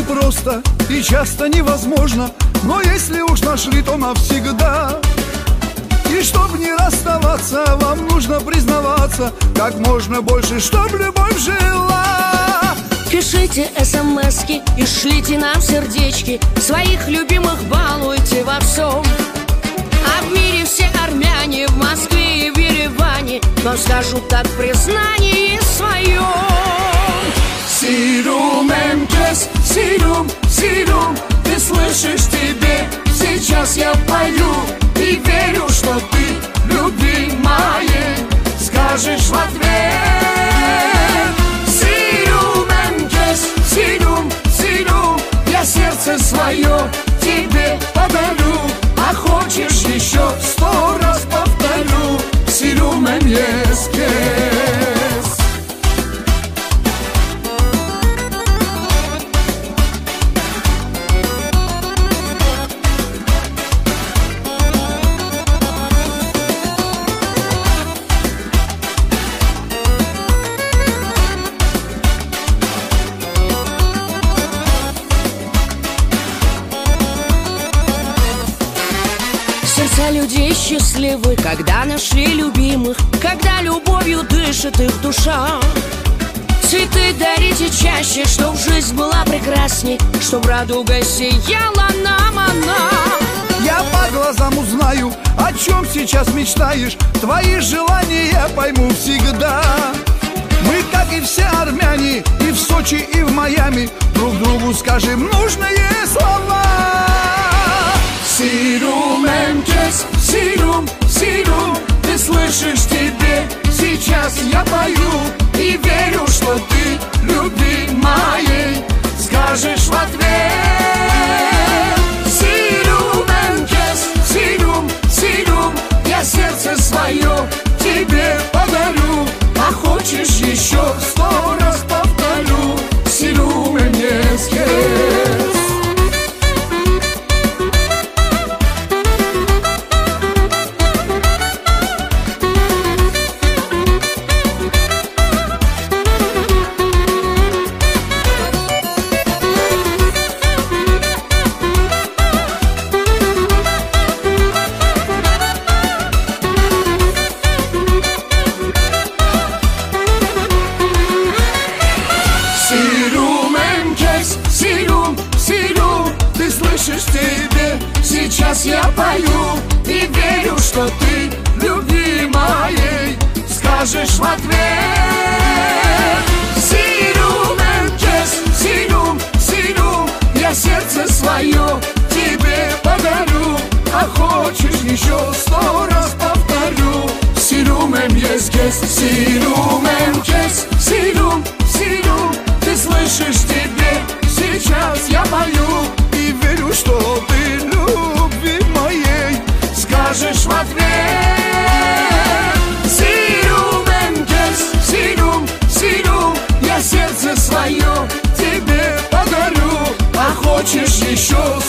непросто и часто невозможно, но если уж нашли, то навсегда. И чтоб не расставаться, вам нужно признаваться как можно больше, чтоб любовь жила. Пишите смски и шлите нам сердечки, своих любимых балуйте во всем. А в мире все армяне, в Москве и в Ереване вам скажут так в признании своем. Сирум эмкес, сирум, сирум, ты слышишь, тебе сейчас я пою и верю, что ты, любимая, скажешь в ответ. Сирум эмкес, сирум, сирум, я сердце свое тебе подарю, а хочешь еще 100 раз повторю. Сирум эмкес. Сердца людей счастливы, когда нашли любимых, когда любовью дышит их душа. Цветы дарите чаще, чтоб жизнь была прекрасней, чтоб радуга сияла нам она. Я по глазам узнаю, о чем сейчас мечтаешь, твои желания я пойму всегда. Мы, как и все армяне, и в Сочи, и в Майами, друг другу скажем нужные слова. Сирум эмкес, сирум, сирум, ты слышишь, тебе сейчас я пою и верю, что ты, любимая, скажешь в ответ. Сирум эмкес, сирум, сирум, я сердце свое тебе подарю, а хочешь еще 100 раз повторю. Сирум эмкес. Тебе сейчас я пою и верю, что ты, любимая, скажешь в ответ. Сирум эмкес, сирум, сирум, я сердце свое тебе подарю, а хочешь еще 100 раз повторю. Сирум эмкес, сирум эмкес, сирум, сирум, ты слышишь, тебе сейчас я пою и верю, что ты, любимая, скажешь в ответ. Сирум эмкес, сирум, сирум, я сердце свое тебе подарю, а хочешь еще